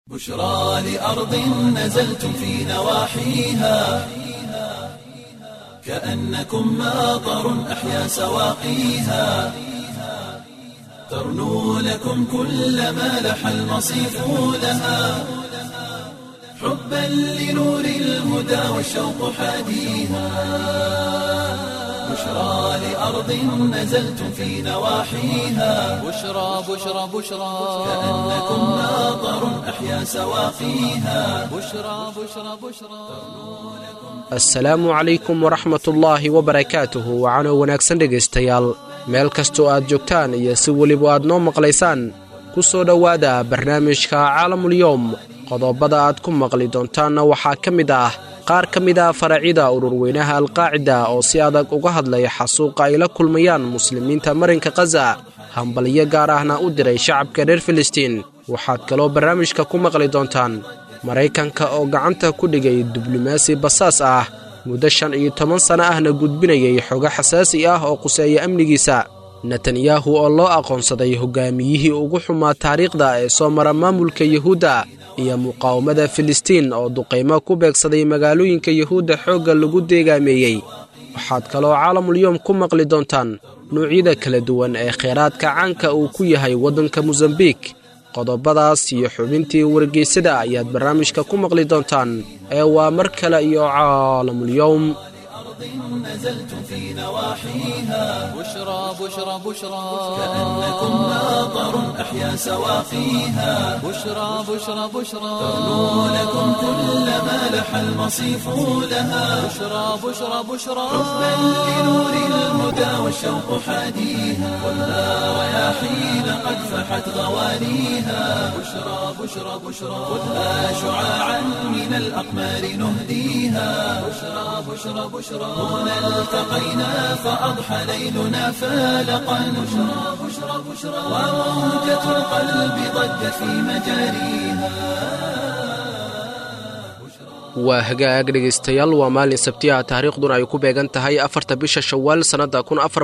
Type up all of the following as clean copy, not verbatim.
بشرى لأرض نزلتم في نواحيها كأنكم ماطر أحيا سواقيها ترنو لكم كل ما لح المصيف لها حبا لنور الهدى والشوق حاديها بشرى لأرض نزلتم في نواحيها بشرى كأنكم ماطر أحيا سواقيها asalaamu calaykum waraxmatullaahi wabarakaatuhu waxaana wanaagsan dhegaystayaal meel kastoo aad joogtaan iyo si weliba aad noo maqlaysaan ku soo dhowaada barnaamijka caalamulyoom qodobada aad ku maqli doontaanna waxaa ka mid ah qaar ka mid ah faracyada ururweynaha alqaacida oo si adag uga hadlaya xasuuqa ay la kulmayaan muslimiinta marinka khaza hambalyo gaar ahna u diray shacabka reer filistiin waxaad kaloo barnaamijka ku maqli doontaan maraykanka oo gacanta ku dhigay diblomaasi basaas ah muddo 15 sano ahna gudbinayay xogo xasaasi ah oo quseeya amnigiisa netanyahu oo loo aqoonsaday hogaamiyihii ugu xumaa taariikhda ee soo mara maamulka yuhuudda iyo muqaawamada filistiin oo duqaymo ku beegsaday magaalooyinka yuhuudda xoogga lagu deegaameeyey waxaad kaloo caalamulyoom ku maqli doontaan nuucyada kala duwan ee kheyraadka caanka uu ku yahay waddanka mosambiik qodobadaas iyo xubintii wargeysada ayaad barnaamijka ku maqli doontaan ee waa mar kale iyo caalamulyoom نزلتم في نواحيها بشرى كأنكم ماطر أحيا سواقيها بشرى ترنو لكم كل ما لح المصيف لها بشرى حبا لنور الهدى والشوق حاديها والها رياحين قد فحت غوانيها بشرى خذها شعاعا من الأقمار نهديها بشرى هنا التقينا فأضحى ليلنا فالقا بشرى وموجة القلب ضجت في مجاريها waa hagaag dhegaystayaal waa maalin sabti ah taariikhduna ay ku beegan tahay 4 bisha shawaal sannada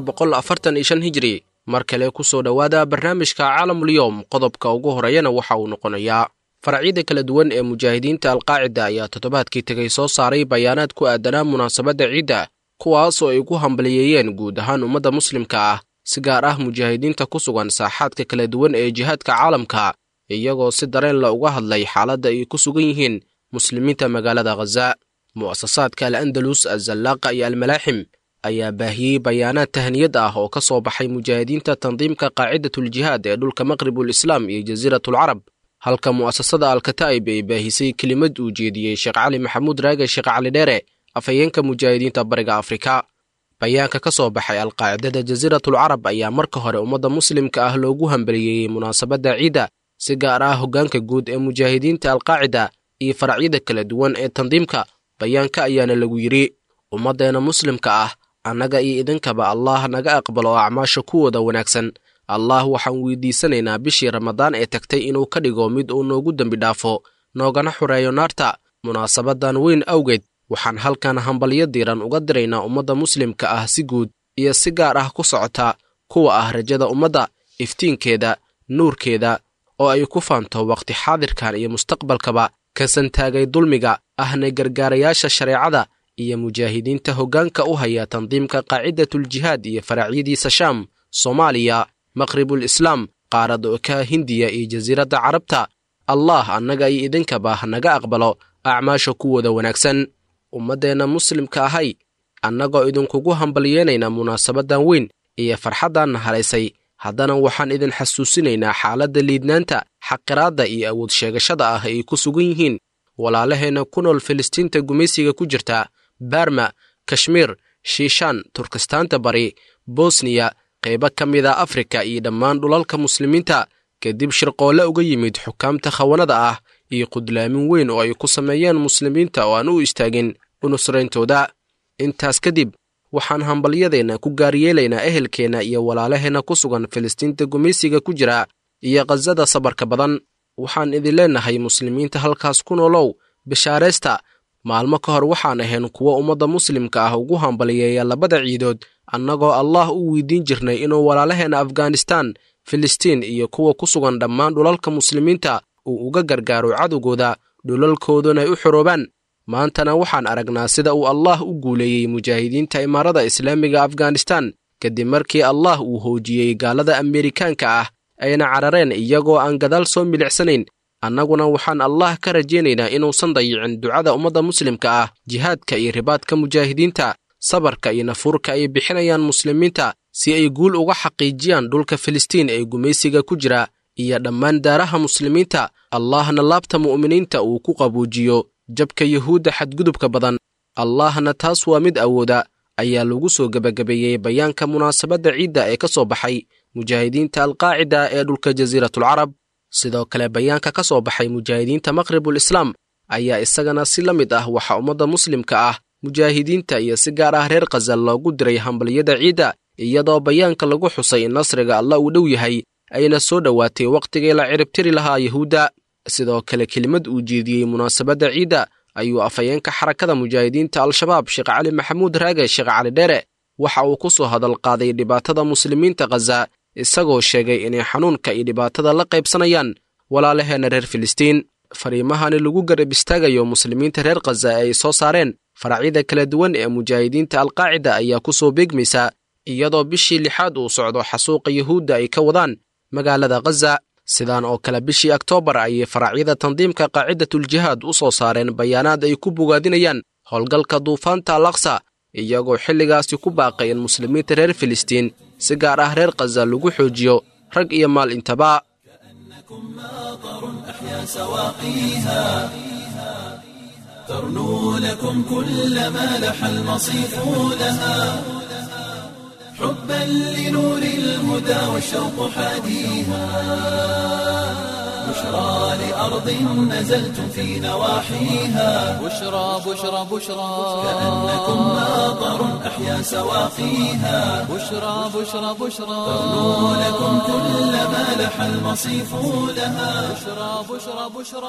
1445 hijri mar kale ku soo dhowaada barnaamijka caalamulyoom qodobka ugu horeeyana waxa uu noqonayaa faracyada kala duwan ee mujaahidiinta alqaacida ayaa toddobaadkii tegay soo saaray bayaanaad ku aadanaa munaasabadda ciidda kuwaasoo ay ku hambaliyeeyeen guud ahaan ummadda muslimka ah si gaar ah mujaahidiinta ku sugan saaxaadka kala duwan ee jihaadka caalamka iyagoo si dareen la uga hadlay xaaladda ay ku sugan yihiin muslimiinta magaalada khaza mu'asasaadka al-andalus azallaaqa iyo almalaaxim ayaa baahiyey bayaanaad tahniyad ah oo ka soo baxay mujaahidiinta tandiimka qaacidatuljihaad ee dhulka maqribul islaam iyo jasiiratul carab halka mu'asasada alkataa'ib ay baahisay kelimad uu jeediyey sheekh cali maxamuud raage sheekh cali dheere afhayeenka mujaahidiinta bariga afrika bayaanka ka soo baxay alqaacidada jasiiratul carab ayaa marka hore ummadda muslimka ah loogu hambaliyeeyey munaasabadda ciidda si gaar ah hoggaanka guud ee mujaahidiinta alqaacida iyo faracyada kala duwan ee tandiimka bayaanka ayaana lagu yidhi ummaddeena muslimka ah annaga iyo idinkaba allah naga aqbalo acmaasha kuwooda wanaagsan allah waxaan weydiisanaynaa bishii ramadaan ee tagtay inuu ka dhigo mid uu noogu dembi dhaafo noogana xureeyo naarta munaasabadan weyn awgeed waxaan halkan hambalyo diiran uga diraynaa ummadda muslimka ah si guud iyo si gaar ah ku socota kuwa ah rajada ummadda iftiinkeeda nuurkeeda oo ay ku faanto waqti xaadirkan iyo mustaqbalkaba ka santaagay dulmiga ahna gargaarayaasha shareecada iyo mujaahidiinta hoggaanka u haya tandiimka qaacidatuljihaad iyo faracyadiisa shaam soomaaliya maqribul islaam qaarada oka hindiya iyo jasiiradda carabta allah annaga iyo idinkaba naga aqbalo acmaasha kuwooda wanaagsan ummaddeenna muslimka ahay annagoo idinkugu hambalyeynayna munaasabadan weyn iyo farxaddanna halaysay haddana waxaan idin xasuusinaynaa xaaladda liidnaanta xaqiraadda iyo awood sheegashada ah ay ku sugan yihiin walaalaheenna ku nool filistiinta gumaysiga ku jirta barma kashmiir shiishaan turkistaanta bari bosniya qaybo ka mid a afrika iyo dhammaan dhulalka muslimiinta kadib shirqoolle uga yimid xukaamta khawanada ah iyo qudlaamin weyn oo ay ku sameeyeen muslimiinta oo aan u istaagin unusrayntooda intaas kadib waxaan hambalyadeenna ku gaaryeelaynaa ehelkeenna iyo walaalaheenna ku sugan filistiinta gumaysiga ku jira iyo khazada sabarka badan waxaan idin leenahay muslimiinta halkaas ku noolow bishaaraysta maalmo ka hor waxaan ahayn kuwa ummadda muslimka ah ugu hambaliyeeya labada ciidood annagoo allah u weydiin jirnay inuu walaalaheenna afghanistaan filistiin iyo kuwa ku sugan dhammaan dhulalka muslimiinta uu uga gargaaro cadowgooda dhulalkooduna ay u xoroobaan maantana waxaan aragnaa sida uu allah u guuleeyey mujaahidiinta imaarada islaamiga afghanistan kadib markii allah uu hoojiyey gaalada ameerikaanka ah ayna carareen iyagoo aan gadaal soo milicsanayn annaguna waxaan allah ka rajaynaynaa inuusan dayicin ducada ummadda muslimka ah jihaadka iyo ribaadka mujaahidiinta sabarka iyo nafuurka ay bixinayaan muslimiinta si ay guul uga xaqiijiyaan dhulka filistiin ee gumaysiga ku jira iyo dhammaan daaraha muslimiinta allahna laabta mu'miniinta uu ku qabuujiyo jabka yuhuudda xadgudubka badan allahna taas waa mid awooda ayaa lagu soo gebagabeeyey bayaanka munaasabadda ciidda ee ka soo baxay mujaahidiinta alqaacida ee dhulka jasiiratul carab sidoo kale bayaanka ka soo baxay mujaahidiinta maqribul islaam ayaa isagana si la mid ah waxa ummadda muslimka ah mujaahidiinta iyo si gaar ah reer khazal loogu diray hambaliyada ciidda iyadoo bayaanka lagu xusay in nasriga allah uu dhow yahay ayna soo dhowaatay wakhtigii la ciribtiri lahaa yuhuudda sidoo kale kelimad uu jeediyey munaasabadda ciidda ayuu afhayeenka xarakada mujaahidiinta al-shabaab sheekh cali maxamuud raage sheekh cali dheere waxa uu ku soo hadal qaaday dhibaatada muslimiinta khaza isagoo sheegay inay xanuunka iyo dhibaatada la qaybsanayaan walaalaheenna reer filistiin fariimahani lagu garab istaagayo muslimiinta reer khaza ee ay soo saareen faracyada kala duwan ee mujaahidiinta alqaacida ayaa ku soo beegmaysa iyadoo bishii 6aad uu socdo xasuuqa yuhuudda ay ka wadaan magaalada khaza sidaan oo kale bishii Oktoobar ayay faracyada tandiimka qaacidatul jihaad u soo saareen bayaanaad ay ku bogaadinayaan howlgalka duufaanta al-aqsa iyagoo xilligaasi ku baaqay in muslimiinta reer filistiin si gaar ah reer khaza lagu xoojiyo rag iyo maal intaba ترنو لكم كل ما لح المصيف لها حبا لنور الهدى والشوق حاديها بشرى لأرض نزلتم في نواحيها بشرى بشرى بشرى كأنكم ماطر أحيا سواقيها بشرى بشرى بشرى ترنو لكم كل ما لح المصيف لها بشرى بشرى بشرى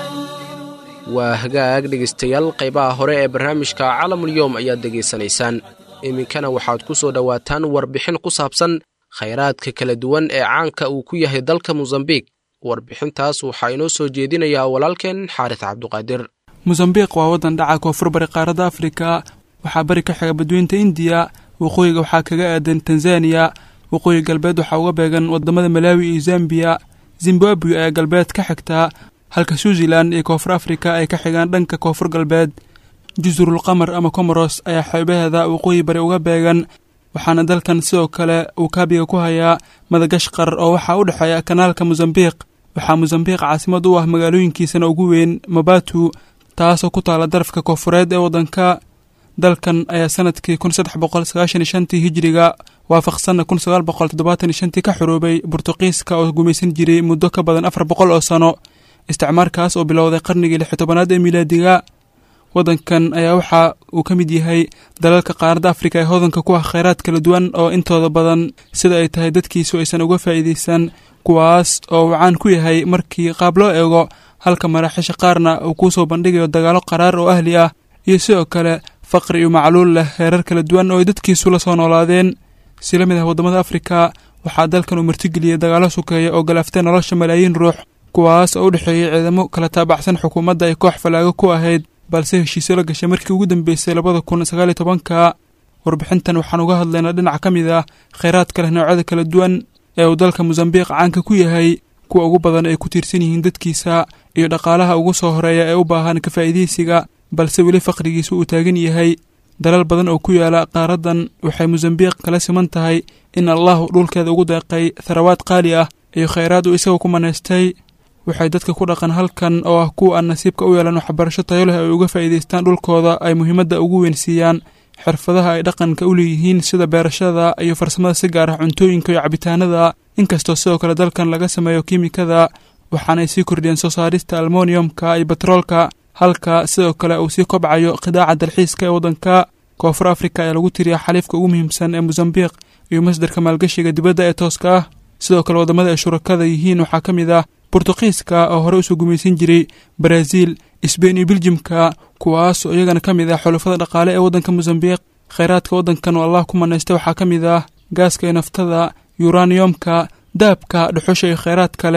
waa hagaag dhegaystayaal qaybaha hore ee barnaamijka caalamulyoom ayaad degaysanaysaan iminkana waxaad ku soo dhowaataan warbixin ku saabsan khayraadka kala duwan ee caanka uu ku yahay dalka mosambiik warbixintaas waxaa inoo soo jeedinayaa walaalkeen xaaris cabduqaadir mosambiik waa waddan dhaca koonfur bari qaaradda afrika waxaa bari ka xiga badweynta indiya waqooyiga waxaa kaga aadan tanzaniya waqooyi galbeed waxaa uga beegan waddamada malaawi iyo zambiya zimbabwe ayaa galbeed ka xigtaa halka Switzerland iyo koonfur Afrika ay ka xigaan dhanka koonfur galbeed Jazirul Qamar ama Comoros ayaa xeebaheeda waqooyi bari uga beegan waxaana dalkan sidoo kale uu kaabiga ku hayaa Madagascar oo waxa u dhaxeeya kanaalka Mozambique waxaa Mozambique caasimad u ah magaalooyinkiisana ugu weyn Maputo taasoo ku taala darafka koonfureed ee waddanka dalkan ayaa sanadkii 1395 hijriga waafaqsan 1975 ka xoroobay Boortaqiiska oo gumaysan jiray muddo ka badan 400 oo sano isticmaarkaas oo bilowday qarnigii 16aad ee miilaadiga waddankan ayaa waxa uu ka mid yahay dalalka qaaradda Afrika ee hodanka ku ah kheyraad kala duwan oo intooda badan sida ay tahay dadkiisu aysan uga faa'iideysan kuwaas oo uu caan ku yahay markii qaab loo eego halka maraaxisha qaarna uu ku soo bandhigayo dagaalo qaraar oo ahli ah iyo sidoo kale faqri iyo macluul leh heerar kala duwan oo dadkiisu la soo noolaadeen si la mid ah waddamada Afrika waxaa dalkan uu martigeliyay dagaalo sukeeya oo galaaftay nolosha malaayiin ruux kuwaas oo u dhaxeeyay ciidamo kala taabacsan xukuumadda ay koox falaago ku ahayd balse heshiisyo la gashay markii ugu dambeysay 2019 warbixintan waxaan uga hadlaynaa dhinaca ka mid ah kheyraadka leh noocyada kala duwan ee uu dalka Mozambique caanka ku yahay kuwa ugu badan ay ku tiirsan yihiin dadkiisa iyo dhaqaalaha ugu soo horeeya ee u baahan ka faa'iideysiga balse weli faqrigiisu uu taagan yahay dalal badan oo ku yaala qaaradan waxay Mozambique kala siman tahay in Allah dhulkeeda ugu deeqay tharawaad qaali ah iyo kheyraad uu isagu ku maneystay waxay dadka ku dhaqan halkan oo ah kuwa aan nasiibka u yeelan waxbarasho tayo leh ay uga faa'iideystaan dhulkooda ay muhiimadda ugu weyn siiyaan xirfadaha ay dhaqanka u leeyihiin sida beerashada iyo farsamada si gaar ah cuntooyinka iyo cabitaanada inkastoo sidoo kale dalkan laga sameeyo kiimikada waxaanay sii kordhiyeen soo saarista aluminiumka iyo batroolka halka sidoo kale uu sii kobcayo qidaaca dalxiiska ee waddanka koonfur Afrika ayaa lagu tiriyaa xaliifka ugu muhiimsan ee Mozambique iyo masdarka maalgashiga dibadda ee tooska ah sidoo kale waddamada ay shurakada yihiin waxaa ka mid ah Boortaqiiska oo hore u soo gumaysan jiray Brazil, Spain iyo Belgiumka kuwaas oo iyagana ka mid ah xulafada dhaqaale ee waddanka Mozambique kheyraadka waddankan oo Allah ku maneystay waxaa ka mid ah gaaska iyo naftada uraniumka dahabka dhuxusha iyo kheyraad kale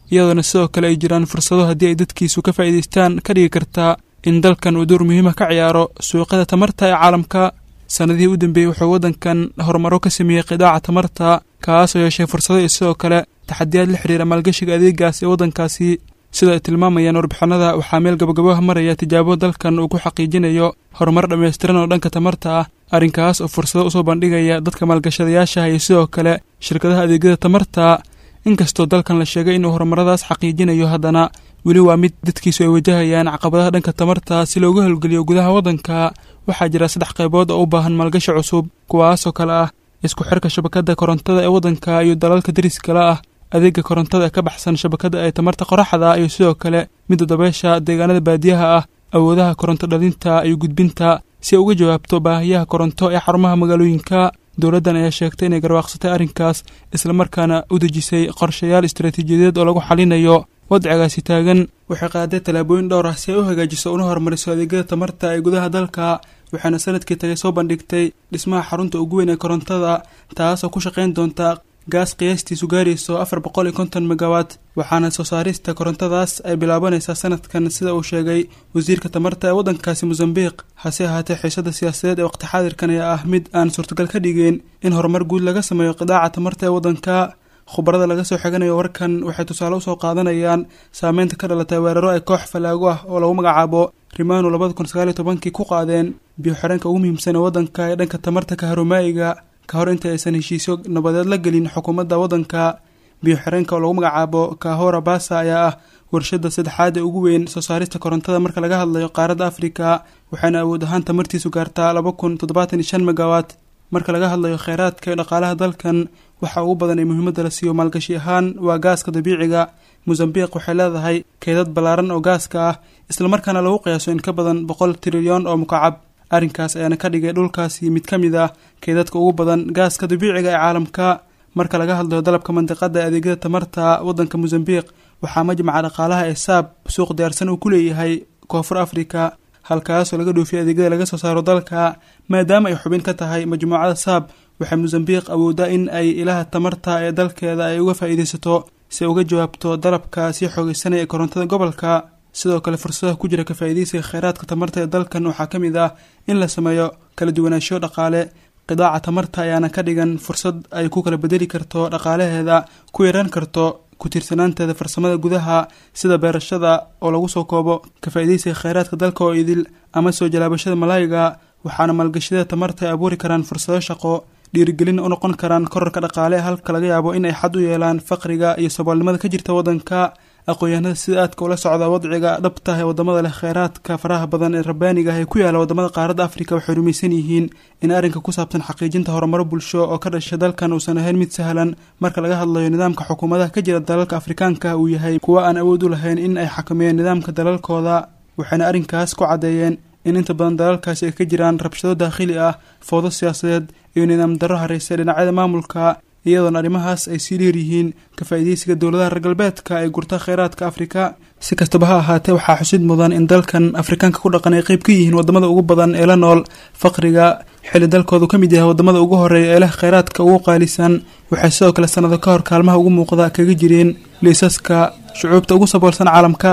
iyadoona sidoo kale ay jiraan fursado haddii ay dadkiisu ka faa'iidaystaan ka dhigi kartaa in dalkan uu door muhiima ka ciyaaro suuqyada tamarta ee caalamka. sanadihii u dambeeyey wuxuu waddankan horumaro ka sameeyey qidaaca tamarta, kaasoo yeeshay fursado iyo sidoo kale taxadiyaad la xidhiira maalgashiga adeegaas ee waddankaasi. sida ay tilmaamayaan warbixinada, waxaa meel gabagabaha maraya tijaabo dalkan uu ku xaqiijinayo horumar dhammaystiran oo dhanka tamarta ah, arrinkaas oo fursado usoo bandhigaya dadka maalgashadayaashaha iyo sidoo kale shirkadaha adeegyada tamarta. inkastoo dalkan la sheegay inuu horumaradaas xaqiijinayo, haddana weli waa mid dadkiisu ay wajahayaan caqabadaha dhanka tamarta. si loogu howlgeliyo gudaha waddanka waxaa jira 3 qaybood oo u baahan maalgashi cusub, kuwaasoo kale ah isku xirka shabakadda korontada ee waddanka iyo dalalka dariskala ah, adeega korontada ee ka baxsan shabakadda ee tamarta qoraxda, iyo sidoo kale midda dabeesha deegaanada baadiyaha ah, awoodaha koronto dhalinta iyo gudbinta si ay uga jawaabto baahiyaha koronto ee xarumaha magaalooyinka. dowladdan ayaa sheegtay inay garwaaqsatay arrinkaas, islamarkaana u dejisay qorshayaal istaraatiijiyadeed oo lagu xalinayo wadcigaasi taagan. waxay qaaday tallaabooyin dhowr ah si ay u hagaajiso una horumariso adeegyada tamarta ee gudaha dalka, waxaana sanadkii tagay soo bandhigtay dhismaha xarunta ugu weyn ee korontada, taasoo ku shaqayn doonta gaas qiyaastiisu gaarayso 450 megawatt, waxaana soo saarista korontadaas ay bilaabanaysaa sanadkan sida uu sheegay wasiirka tamarta ee waddankaasi Mozambique. hase ahaatee xiisada siyaasadeed ee waqti xaadirkan ayaa ah mid aan suurtagal ka dhigeen in horumar guud laga sameeyo qidaaca tamarta ee waddanka. khubarada laga soo xiganayo warkan waxay tusaale usoo qaadanayaan saameynta ka dhalatay weeraro ay koox falaago ah oo lagu magacaabo Rimano 2019 ku qaadeen biyo-xireenka ugu muhiimsan ee waddanka ee dhanka tamarta kaharomaayiga ka hor inta aysan heshiisyo nabadeed la gelin xukuumadda waddanka. biyo-xireenka oo lagu magacaabo Kahora Bassa ayaa ah warshadda saddexaad ee ugu weyn soo saarista korontada marka laga hadlayo qaaradda Afrika, waxaana awood ahaan tamartiisu gaartaa 2075 megawatt. marka laga hadlayo kheyraadka iyo dhaqaalaha dalkan, waxa ugu badan ee muhiimadda la siiyo maalgashi ahaan waa gaaska dabiiciga. Mozambique waxay leedahay keydad ballaaran oo gaaska ah, islamarkaana lagu qiyaaso in ka badan 100 trilyan oo mukacab. arrinkaas ayaana ka dhigay dhulkaasi mid ka mid ah keydadka ugu badan gaaska dabiiciga ee caalamka. marka laga hadlayo dalabka mandiqada ee adeegyada tamarta waddanka Mozambique, waxaa majmaca dhaqaalaha ee SAB suuq diyaarsan uu ku leeyahay koonfur Afrika, halkaasoo laga dhoofiyo adeegyada laga soo saaro dalka. maadaama ay xubin ka tahay majmuucada SAB, waxay Mozambique awoodaa in ay ilaha tamarta ee dalkeeda ay uga faa'iidaysato si ay uga jawaabto dalabka sii xoogaysanaya ee korontada gobolka. sidoo kale fursadaha ku jira ka faa'iidaysiga kheyraadka tamarta ee dalkan waxaa ka mid ah in la sameeyo kala duwanaansho dhaqaale. qidaaca tamarta ayaana ka dhigan fursad ay ku kala bedeli karto dhaqaalaheeda, ku yaraan karto ku tiirsanaanteeda farsamada gudaha sida beerashada oo lagu soo koobo ka faa'iidaysiga kheyraadka dalka oo idil ama soo jalaabashada malaayiga. waxaana maalgashiyada tamarta ay abuuri karaan fursado shaqo, dhiirigelin u noqon karaan korarka dhaqaale, halka laga yaabo in ay xad u yeelaan faqriga iyo saboolnimada ka jirta waddanka. aqoon-yahanada sida aadka ula socda wadciga dhabta ee wadamada leh kheyraadka faraha badan ee rabbaaniga ah ee ku yaala wadamada qaaradda Afrika waxay rumaysan yihiin in arrinka ku saabsan xaqiijinta horumaro bulsho oo ka dhasha dalkan uusan ahayn mid sahlan. marka laga hadlayo nidaamka xukuumadaha ka jira dalalka Afrikaanka uu yahay kuwa aan awood u lahayn in ay xakameeyaan nidaamka dalalkooda, waxayna arrinkaas ku cadeeyeen in inta badan dalalkaasi ay ka jiraan rabshado daakhili ah, fowdo siyaasadeed iyo nidaam darro hareysa dhinacyada maamulka, iyadoona arrimahaas ay sii dheer yihiin ka faa'iidaysiga dowladaha reer galbeedka ee gurta kheyraadka Afrika. si kastaba ha ahaatee, waxaa xusid mudan in dalkan Afrikaanka ku dhaqan ay qayb ka yihiin wadamada ugu badan ee la nool faqriga, xilli dalkoodu ka mid yahay wadamada ugu horeeya ee leh kheyraadka ugu qaalisan. waxay sidoo kale sanado ka hor kaalmaha ugu muuqda kaga jireen liisaska shucuubta ugu saboolsan caalamka.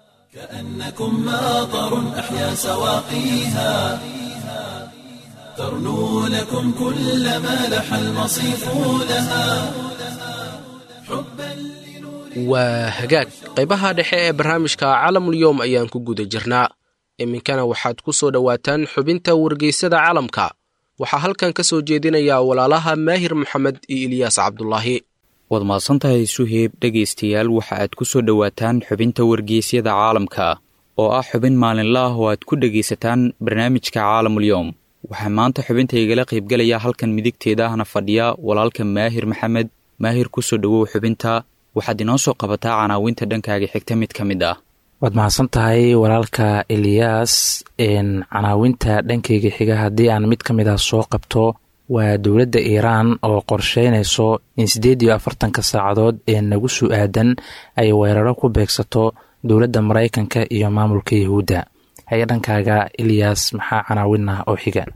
كأنكم ماطر أحيا سواقيها ترنو لكم كل ما لح المصيف لها. waa hagaag qaybaha dhexe ee barnaamijka caalamulyoom ayaan ku guda jirnaa. iminkana waxaad ku soo dhowaataan xubinta wargeysada caalamka. waxaa halkan ka soo jeedinaya walaalaha Maahir Maxamed iyo Ilyaas Cabdulaahi. waad mahadsantahay Suheyb. dhegaystayaal waxa aad ku soo dhowaataan xubinta wargeysyada caalamka oo ah xubin maalinle ah oo aad ku dhegaysataan barnaamijka caalamulyoom. waxaa maanta xubinta igala qaybgelaya halkan midigteeda ahna fadhiya walaalka Maahir Maxamed. Maahir, ku soo dhowow xubinta. waxaad inoo soo qabataa canaawinta dhankaaga xigta mid ka mid ah. waad mahadsan tahay walaalka Ilyaas. canaawinta dhankayga xiga haddii aan mid ka mid ah soo qabto, waa dowladda Iiraan oo qorsheynayso in 48 saacadood ee nagu soo aadan ay weeraro ku beegsato dowladda Mareykanka iyo maamulka Yahuudda. haya dhankaaga Ilyaas, maxaa canaawin ah oo xiga?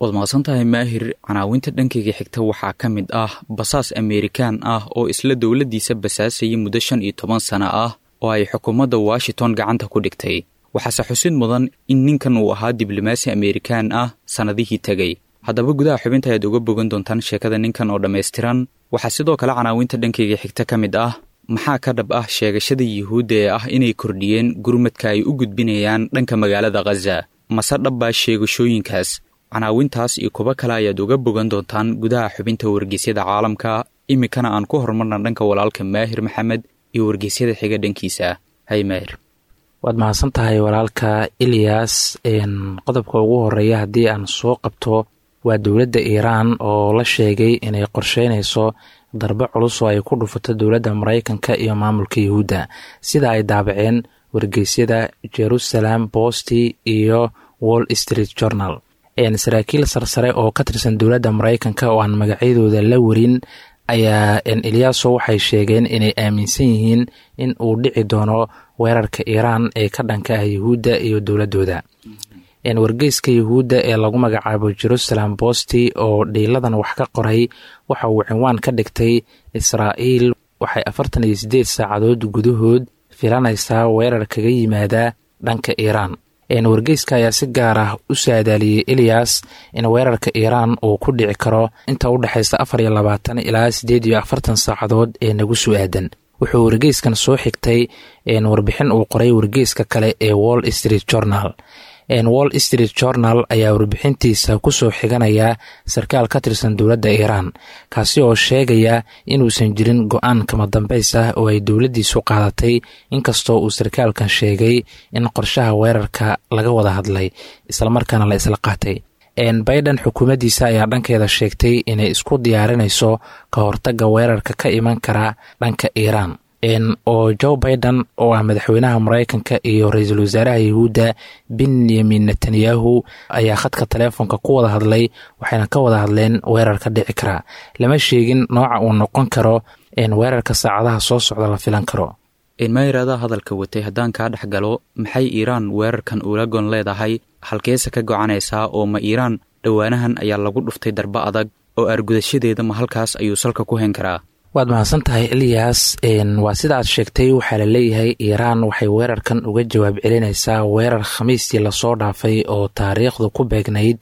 waad mahadsantahay maahir. canaawinta dhankayga xigta waxaa ka mid ah basaas Ameerikaan ah oo isla dowladdiisa basaasayay muddo 15 sano ah oo ay xukuumadda Washington gacanta ku dhigtay. waxaase xusid mudan in ninkan uu ahaa diblomaasi Ameerikaan ah sanadihii tagay. haddaba gudaha xubinta ayaad uga bogan doontaan sheekada ninkan oo dhammaystiran. waxaa sidoo kale canaawinta dhankayga xigta ka mid ah maxaa ka dhab ah sheegashada Yuhuudda ee ah inay kordhiyeen gurmadka ay u gudbinayaan dhanka magaalada Gaza. mase dhabbaa sheegashooyinkaas? canaawintaas iyo kuwo kale ayaad uga bogan doontaan gudaha xubinta wargeysyada caalamka. iminkana aan ku horumarna dhanka walaalka Maahir Maxamed iyo wargeysyada xiga dhankiisa. hay Maahir. waad mahadsan tahay walaalka Ilyas. qodobka ugu horeeya haddii aan soo qabto waa dowladda Iiraan oo la sheegay inay qorsheynayso darbo culus oo ay ku dhufato dowladda Maraykanka iyo maamulka Yuhuudda, sida ay daabaceen wargeysyada Jerusalem Post iyo Wall Street Journal. saraakiil sarsare oo ka tirsan dowladda Maraykanka oo aan magacyadooda la warin ayaa Ilyaso waxay sheegeen inay aaminsan yihiin in uu dhici doono weerarka Iiraan ee ka dhanka ah Yuhuudda iyo dowladooda. wargeyska Yuhuudda ee lagu magacaabo Jerusalem Post oo dhiiladan wax ka qoray waxa uu cinwaan ka dhigtay Israa'iil waxay 48 saacadood gudahood filanaysaa weerar kaga yimaada dhanka Iiraan. wargeyska ayaa si gaar ah u saadaaliyey Ilyas in weerarka Iiraan uu ku dhici karo inta u dhaxaysa 24 ilaa 48 saacadood ee nagu soo aadan. wuxuu wargeyskan soo xigtay warbixin uu qoray wargeyska kale ee Wall Street Journal. Wall Street Journal ayaa warbixintiisa ku soo xiganaya sarkaal ka tirsan dowladda Iiraan kaasi oo sheegaya inuusan jirin go'aan kama dambays ah oo ay dowladdiisu qaadatay, inkastoo uu sarkaalkan sheegay in qorshaha weerarka laga wada hadlay islamarkaana la isla qaatay. Biden xukuumaddiisa ayaa dhankeeda sheegtay inay isku diyaarinayso ka hortagga weerarka ka iman kara dhanka Iiraan. oo Joe Biden oo ah madaxweynaha Maraykanka iyo ra'iisul wasaaraha Yuhuudda Benjamin Netanyahu ayaa khadka teleefonka ku wada hadlay, waxayna ka wada hadleen weerarka dhici kara. lama sheegin nooca uu noqon karo weerarka saacadaha soo socda la filan karo. Mayrada hadalka watay haddaan kaa dhex galo, maxay Iiraan weerarkan ula gon leedahay? halkeesa ka gocanaysaa oo ma Iiraan dhowaanahan ayaa lagu dhuftay darba adag oo argudashadeeda ma halkaas ayuu salka ku hayn karaa? waad mahadsan tahay Ilyas. waa sida aad sheegtay, waxaa la leeyahay Iiraan waxay weerarkan uga jawaab celinaysaa weerar khamiistii lasoo dhaafay oo taariikhdu ku beegnayd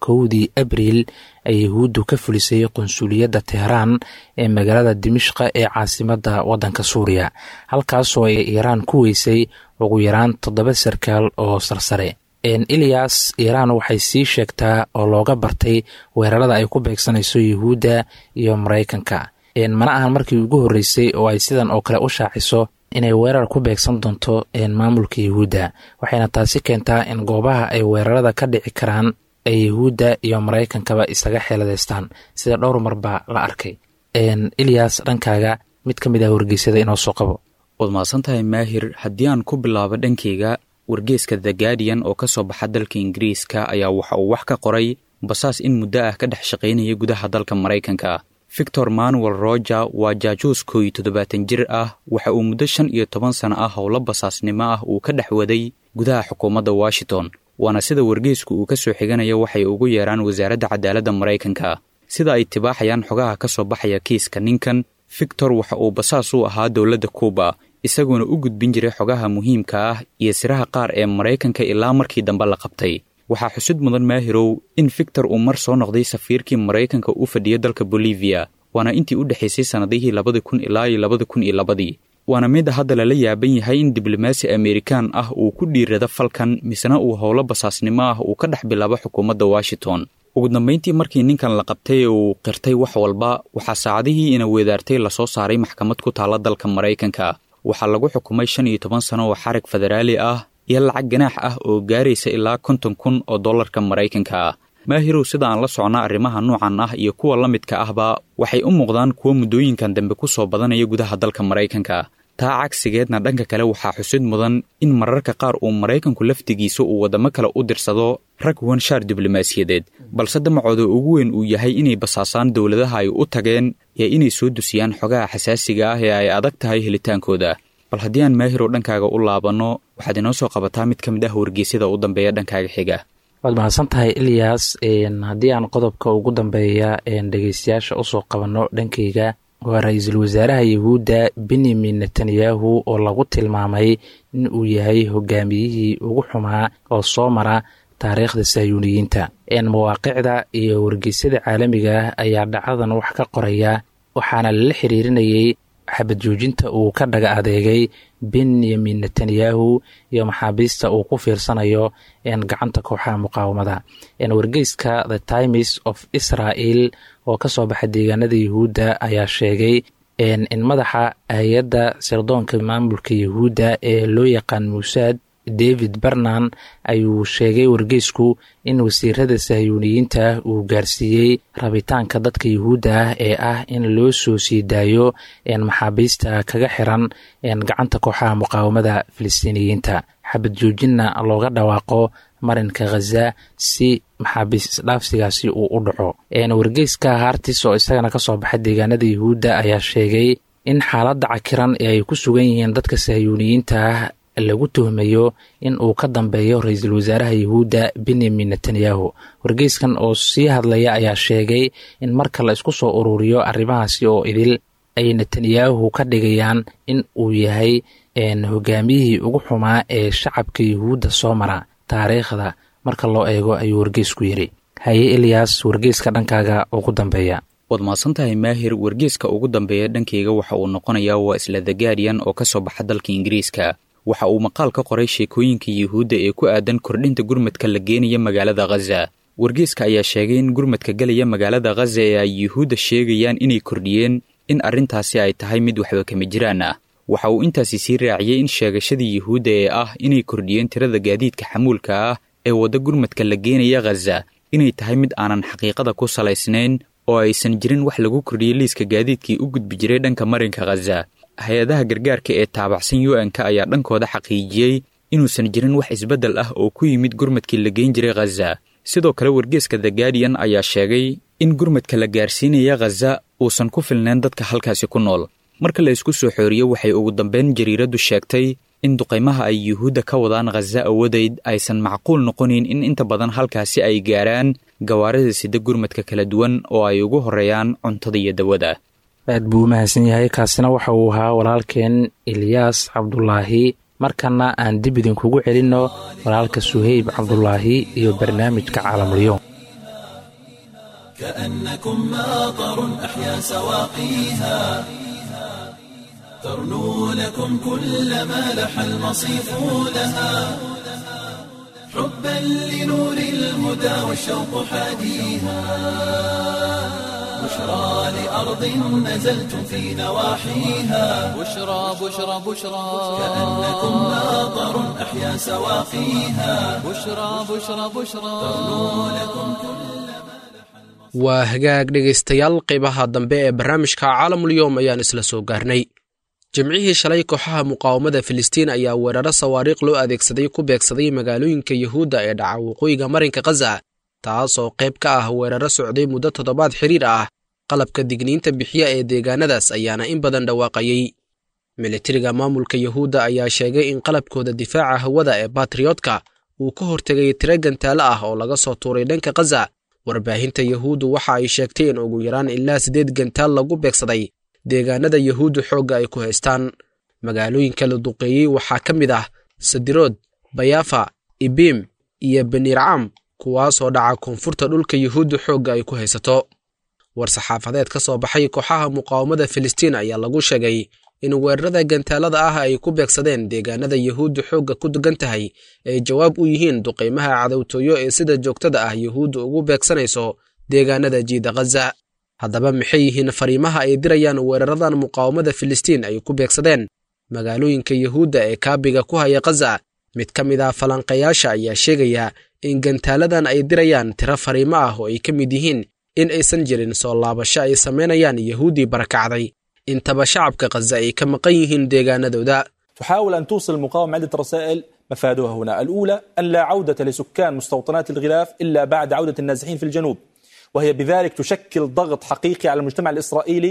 1 Abriil ay Yuhuuddu ka fulisay qunsuliyadda Tehraan ee magaalada Dimashq ee caasimadda waddanka Suuriya, halkaasoo ay Iiraan ku weysay ugu yaraan 7 sarkaal oo sarsare. Ilyas, Iiraan waxay sii sheegtaa oo looga bartay weerarada ay ku beegsanayso Yuhuudda iyo Maraykanka. mana ahan markii ugu horreysay oo ay sidan oo kale u shaaciso inay weerar ku beegsan doonto maamulka Yuhuudda, waxayna taasi keentaa in goobaha ay weerarada ka dhici karaan ay Yuhuudda iyo Maraykankaba isaga xeeladeystaan, sida dhowr marba la arkay. Ilyas, dhankaaga mid ka mid ah wargeysyada inoo soo qabo. waad mahadsantahay Maahir. haddii aan ku bilaabo dhankayga, wargeyska The Guardian oo ka soo baxa dalka Ingiriiska ayaa waxa uu wax ka qoray basaas in muddo ah ka dhex shaqaynaya gudaha dalka Maraykanka. Victor Manuel Roger waa jaajuus 70 jir ah, waxa uu muddo 15 sano ah howlo basaasnimo ah uu ka dhex waday gudaha xukuumadda Washington, waana sida wargeysku uu ka soo xiganayo waxay ugu yeeraan wasaaradda cadaaladda Maraykanka. sida ay tibaaxayaan xogaha ka soo baxaya kiiska ninkan, Victor waxa uu basaas u ahaa dowladda Cuba, isaguna u gudbin jiray xogaha muhiimka ah iyo siraha qaar ee Maraykanka ilaa markii dambe la qabtay. waxaa xusid mudan Maahirow in Victor uu mar soo noqday safiirkii Maraykanka u fadhiya dalka Bolivia, waana intii u dhaxaysay sanadihii 2000 ilaa 2002. waana mid hadda lala yaaban yahay in diblomaasi Ameerikaan ah uu ku dhiirada falkan, misna uu howlo basaasnimo ah uu ka dhex bilaabo xukuumadda Washington. ugu dambeyntii markii ninkan la qabtay uu qirtay wax walba, waxaa saacadihii ina weedaartay la soo saaray maxkamad ku taala dalka Maraykanka. waxaa lagu xukumay 15 sano oo xarig federaali ah iyo lacag ganaax ah oo gaaraysa ilaa $50,000 Maraykanka ah. Maahirow, sida aan la socnaa arrimaha noocan ah iyo kuwa la midka ahba waxay u muuqdaan kuwo muddooyinkan dambe ku soo badanaya gudaha dalka Maraykanka. taa cagsigeedna dhanka kale waxaa xusid mudan in mararka qaar uu Maraykanku laftigiisa uu wadamo kale u dirsado rag wanshaar diblomaasiyadeed, balse damacooda ugu weyn uu yahay inay basaasaan dowladaha ay u tageen iyo inay soo dusiyaan xogaha xasaasiga ah ee ay adag tahay helitaankooda. bal haddii aan Maahirow dhankaaga u laabanno, waxaad inoo soo qabataa mid ka mid ah wargeysyada u dambeeya dhankaaga xiga. waad mahadsan tahay ilyas. haddii aan qodobka ugu dambeeya dhegeystayaasha usoo qabanno dhankeyga, waa ra-iisul wasaaraha yahuudda benyamin netanyahu oo lagu tilmaamay in uu yahay hogaamiyihii ugu xumaa oo soo mara taariikhda sahyuuniyiinta. mawaaqicda iyo wargeysyada caalamiga ah ayaa dhacdadan wax ka qoraya, waxaana lala xiriirinayay xabad joojinta uu ka dhaga adeegay benyamin netanyahu iyo maxaabiista uu ku fiirsanayo gacanta kooxaha muqaawamada. wargeyska the times of israel oo ka soo baxa deegaanada yahuudda ayaa sheegay in madaxa hay-adda sirdoonka maamulka yahuudda ee loo yaqaan musaad david barnan ayuu sheegay wargeysku in wasiirada sahyuuniyiinta uu gaarsiiyey rabitaanka dadka yahuudda ah ee ah in loo soo sii daayo maxaabiista kaga xiran gacanta kooxaha muqaawamada filistiiniyiinta, xabad joojinna looga dhawaaqo marinka khaza si maxaabiis isdhaafsigaasi uu u dhaco. wargeyska hartis oo isagana ka soo baxa deegaanada yahuudda ayaa sheegay in xaaladda cakiran ee ay ku sugan yihiin dadka sahyuuniyiinta ah lagu tuhmayo in uu ka dambeeyo ra-iisul wasaaraha yahuudda benyamin netanyahu. wargeyskan oo sii hadlaya ayaa sheegay in marka la isku soo ururiyo arrimahaasi oo idil ay netanyahu ka dhigayaan in uu yahay hogaamiyihii ugu xumaa ee shacabka yahuudda soo mara taariikhda marka loo eego, ayuu wargeysku yidhi. haye ilyas, wargeyska dhankaaga ugu dambeeya. waad mahadsantahay maahir. wargeyska ugu dambeeya dhankayga waxa uu noqonayaa waa isla The Guardian oo ka soo baxa dalka Ingiriiska. waxa uu maqaal ka qoray sheekooyinka yuhuudda ee ku aadan kordhinta gurmadka la geenaya magaalada khaza. wargeyska ayaa sheegay in gurmadka galaya magaalada khaza ee ay yuhuudda sheegayaan inay kordhiyeen in arrintaasi ay tahay mid waxba kama jiraan ah. waxa uu intaasi sii raaciyey in sheegashadii yuhuudda ee ah inay kordhiyeen tirada gaadiidka xamuulka ah ee wadda gurmadka la geenaya khaza inay tahay mid aanan xaqiiqada ku salaysnayn oo aysan jirin wax lagu kordhiyey liiska gaadiidkii u gudbi jiray dhanka marinka khaza. hay-adaha gargaarka ee taabacsan UN-ka ayaa dhankooda xaqiijiyey inuusan jirin wax isbeddel ah oo ku yimid gurmadkii la geyn jiray khaza. sidoo kale wargeyska The Guardian ayaa sheegay in gurmadka la gaarsiinaya khaza uusan ku filnayn dadka halkaasi ku nool. marka la isku soo xooriyo waxay ugu dambeyn jariiraddu sheegtay in duqaymaha ay yuhuudda ka wadaan khaza awadeyd aysan macquul noqonayn in inta badan halkaasi ay gaaraan gawaarida sida gurmadka kala duwan oo ay ugu horreeyaan cuntada iyo dawada. aad buu u mahadsan yahay. kaasina waxa uu ahaa walaalkeen ilyas cabdulaahi. markana aan dib idinkugu celinno walaalka suhayb cabdulaahi iyo barnaamijka caalamulyoom. كأنكم ماطر أحيا سواقيها ترنو لكم كل ما لح المصيف لها حبا لنور الهدى والشوق حاديها بشرى لأرض نزلتم في نواحيها بشرى بشرى بشرى كأنكم ماطر أحيا سواقيها بشرى بشرى بشرى ترنو لكم كل waa hagaag dhegaystayaal qaybaha dambe ee barnaamijka caalamulyoom ayaan isla soo gaarnay. jimcihii shalay kooxaha muqaawamada filistiin ayaa weeraro sawaariikh loo adeegsaday ku beegsaday magaalooyinka yuhuudda ee dhaca waqooyiga marinka khaza, taas oo qayb ka ah weeraro socday muddo toddobaad xiriir ah. qalabka digniinta bixiya ee deegaanadaas ayaana in badan dhawaaqayey. militariga maamulka yuhuudda ayaa sheegay in qalabkooda difaaca hawada ee batriyootka uu ka hortegay tiro gantaalo ah oo laga soo tuuray dhanka khaza. warbaahinta yuhuuddu waxa ay sheegtay in ugu yaraan ilaa 8 gantaal lagu beegsaday deegaanada yuhuuddu xoogga ay ku haystaan. magaalooyinka la duqeeyey waxaa ka mid ah Sadirood, Bayafa, Ibim iyo Benircam, kuwaasoo dhaca koonfurta dhulka yuhuuddu xoogga ay ku haysato. war-saxaafadeed ka soo baxay kooxaha muqaawamada filistiin ayaa lagu sheegay in weerarada gantaalada ah ay ku beegsadeen deegaanada yuhuuddu xoogga ku degan tahay ay jawaab u yihiin duqaymaha cadowtooyo ee sida joogtada ah yuhuuddu ugu beegsanayso deegaanada jiida khaza. haddaba maxay yihiin fariimaha ay dirayaan weeraradan muqaawamada filistiin ay ku beegsadeen magaalooyinka yuhuudda ee kaabiga ku haya khaza? mid ka mid ah falanqayaasha ayaa sheegaya in gantaaladan ay dirayaan tiro fariimo ah oo ay ka mid yihiin in aysan jirin soo laabasho ay samaynayaan yuhuuddii barakacday, intaba shacabka khaza ay ka maqan yihiin deegaanadooda. تحاول أن توصل المقاومة عدة رسائل مفادها هنا. الأولى أن لا عودة لسكان مستوطنات الغلاف إلا بعد عودة النازحين في الجنوب، وهي بذلك تشكل ضغط حقيقي على المجتمع الإسرائيلي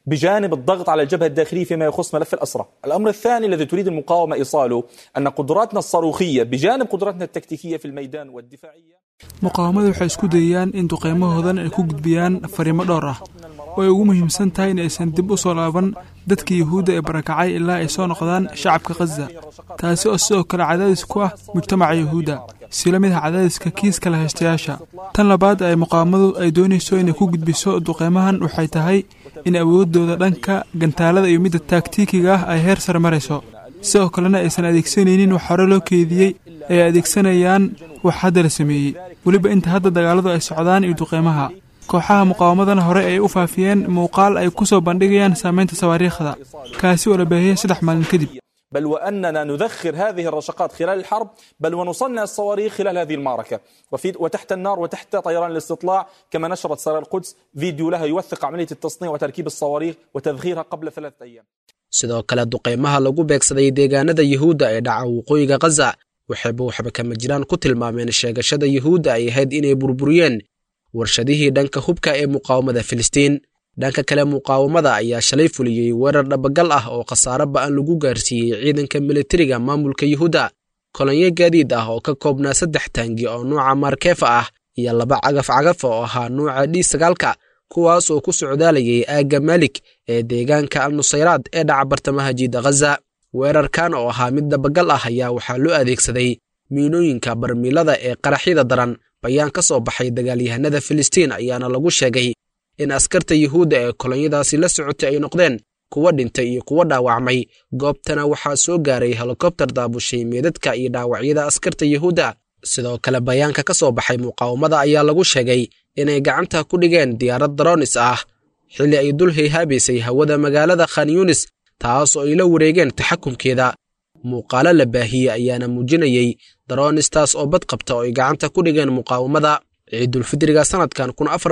بجانب الضغط على الجبهة الداخلية فيما يخص ملف الأسرى. الأمر الثاني الذي تريد المقاومة إيصاله أن قدراتنا الصاروخية بجانب قدراتنا التكتيكية في الميدان والدفاعية. muqaawamada waxay isku dayayaan in duqeymahoodan ay ku gudbiyaan fariimo dhowr ah oo ay ugu muhiimsan tahay in aysan dib u soo laaban dadka yuhuudda ee barakacay ilaa ay soo noqdaan shacabka Gaza, taasi oo sidoo kale cadaadis ku ah mujtamaca yuhuudda si la mid ah cadaadiska kiiska la haystayaasha. tan labaad ay muqaawamadu ay doonayso inay ku gudbiso duqeymahan waxay tahay in awoodooda dhanka gantaalada iyo midda taktiikiga ah ay heer sare marayso, sidoo kalena aysan adeegsanaynin wax hore loo keediyey ay adeegsanayaan wax hadda la sameeyey, weliba inta hadda dagaaladu ay socdaan iyo duqeymaha. kooxaha muqaawamadana hore ay u faafiyeen muuqaal ay ku soo bandhigayaan saamaynta sawaariikhda kaasi oo la baahiyay 3 maalin kadib. بل وأننا نذخر هذه الرشقات خلال الحرب، بل ونصنع الصواريخ خلال هذه المعركة وتحت النار وتحت طيران الاستطلاع، كما نشرت سرايا القدس فيديو لها يوثق عملية التصنيع وتركيب الصواريخ وتذخيرها قبل 3 أيام. sidoo kale duqeymaha lagu beegsaday deegaanada yuhuudda ee dhaca waqooyiga Gaza waxba kama jiraan ku tilmaameen sheegashada yuhuudda ay ahayd inay burburiyeen warshadihii dhanka hubka ee muqaawamada Filistiin. dhanka kale muqaawamada ayaa shalay fuliyey weerar dhabagal ah oo khasaare ba'an lagu gaarsiiyey ciidanka militariga maamulka yuhuudda, kolonyo gaadiid ah oo ka koobnaa 3 taangi oo nooca Markefa ah iyo 2 cagaf oo ahaa nooca D9 kuwaas oo ku socdaalayay aagga Malik ee deegaanka Al-Nusayraad ee dhaca bartamaha jiida Gaza. weerarkan oo ahaa mid dhabagal ah ayaa waxaa loo adeegsaday miinooyinka barmiilada ee qaraxyada daran. bayaan ka soo baxay dagaalyahanada Filistiin ayaana lagu sheegay in askarta yuhuudda ee kolonyadaasi la socotay ay noqdeen kuwa dhintay iyo kuwa dhaawacmay. goobtana waxaa soo gaaray helikobtar daabushay meedadka iyo dhaawacyada askarta yuhuudda. sidoo kale bayaanka ka soo baxay muqaawamada ayaa lagu sheegay inay gacanta ku dhigeen diyaarad dronis ah xilli ay dul hayhaabisay hawada magaalada Khan Yunis, taas oo ay la wareegeen taxakumkeeda. muuqaalo la baahiyey ayaana muujinayay dronistaas oo bad qabta oo ay gacanta ku dhigeen muqaawamada. ciidul fidriga sanadkan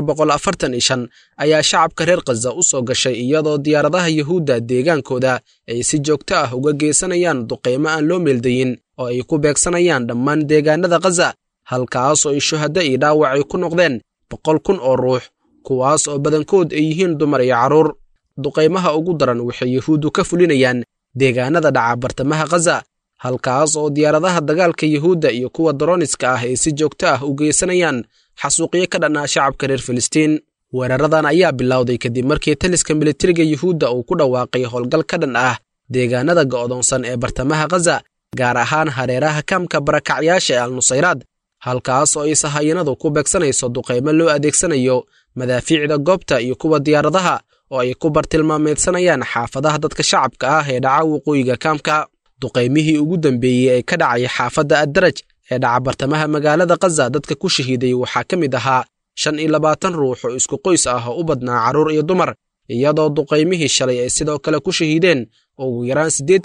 1445 ayaa shacabka reer Gaza u soo gashay iyadoo diyaaradaha yuhuudda deegaankooda ay si joogto ah uga geysanayaan duqeymo aan loo meeldayin oo ay ku beegsanayaan dhammaan deegaanada Gaza, halkaas oo ay shuhada iyo dhaawac ay ku noqdeen 100,000 oo ruux, kuwaas oo badankood ay yihiin dumar iyo caruur. duqeymaha ugu daran waxay yuhuuddu ka fulinayaan deegaanada dhaca bartamaha Gaza, halkaas oo diyaaradaha dagaalka yuhuudda iyo kuwa droniska ah ay si joogto ah u geysanayaan xasuuqyo ka dhan ah shacabka reer Filistiin. weeraradan ayaa bilowday kadib markii taliska militariga yuhuudda uu ku dhawaaqay howlgal ka dhan ah deegaanada go'doonsan ee bartamaha Gaza, gaar ahaan hareeraha kaamka barakacyaasha ee Al-Nusayraad, halkaas oo ay sahayanadu ku beegsanayso duqeymo loo adeegsanayo madaafiicda goobta iyo kuwa diyaaradaha oo ay ku bartilmaameedsanayaan xaafadaha dadka shacabka ah ee dhaca waqooyiga kaamka. duqeymihii ugu dambeeyey ee ka dhacay xaafadda Ad-Daraj ee dhaca bartamaha magaalada Gaza dadka ku shahiiday waxaa ka mid ahaa 25 ruux oo isku qoys ah oo u badnaa caruur iyo dumar, iyadoo duqeymihii shalay ay sidoo kale ku shahiideen ugu yaraan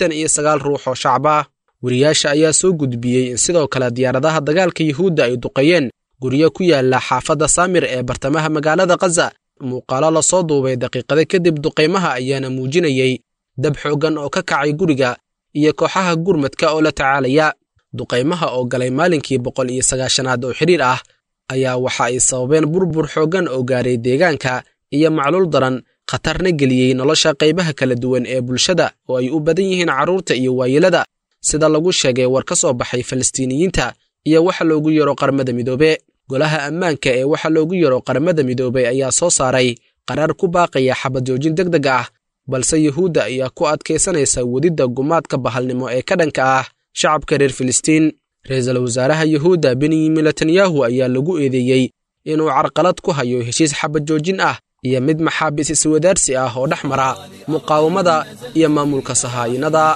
89 ruux oo shacab ah. wariyaasha ayaa soo gudbiyey in sidoo kale diyaaradaha dagaalka yuhuudda ay duqeeyeen guryo ku yaala xaafadda Saamir ee bartamaha magaalada Gaza. muuqaalo la soo duubay daqiiqado kadib duqeymaha ayaana muujinayay dab xoogan oo ka kacay guriga iyo kooxaha gurmadka oo la tacaalaya. duqeymaha oo galay maalinkii 190aad oo xiriir ah ayaa waxa ay sababeen burbur xoogan oo gaaray deegaanka iyo macluul daran, khatarna geliyey nolosha qaybaha kala duwan ee bulshada oo ay u badan yihiin carruurta iyo waayelada, sida lagu sheegay war ka soo baxay Falastiiniyiinta iyo waxa loogu yeero qaramada midoobe. golaha ammaanka ee waxa loogu yeero qaramada midoobe ayaa soo saaray qaraar ku baaqaya xabad joojin degdeg ah, balse yuhuudda ayaa ku adkeysanaysa wadida gumaadka bahalnimo ee ka dhanka ah shacabka reer Filistiin. ra'iisul wasaaraha yuhuudda Benjamin Netanyahu ayaa lagu eedeeyey inuu carqalad ku hayo heshiis xabad joojin ah iyo mid maxaabiis iswadaarsi ah oo dhexmara muqaawamada iyo maamulka sahaayinada.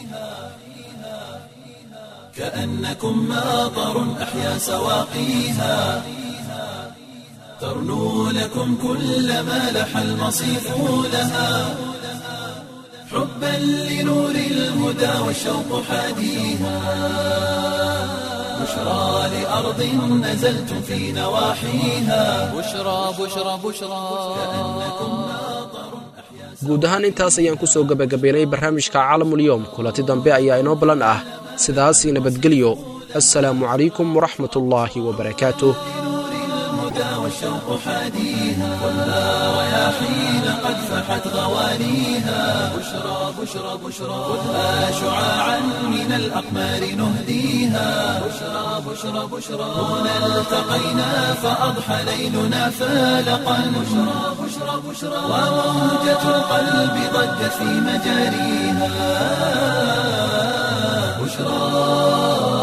كأنكم ماطر أحيا سواقيها ترنو لكم كل ما لح المصيف لها حبا لنور الهدى والشوق حاديها بشرى لأرض نزلتم في نواحيها بشرى بشرى بشرى كأنكم ماطر أحيا guud ahaan intaas ayaan ku soo gabagabeynay barnaamijka Caalamul-Yawm. kulanti dambe ayaa inoo balan ah. sidaas nabadgelyo. assalaamu calaykum waraxmatullaahi wabarakaatuh. الردى والشوق حاديها والنار رياحين قد فحت غوانيها بشرى بشرى بشرى خذها شعاعا من الأقمار نهديها بشرى بشرى بشرى هنا التقينا فأضحى ليلنا فالقا بشرى بشرى بشرى وموجة القلب ضجت في مجاريها بشرى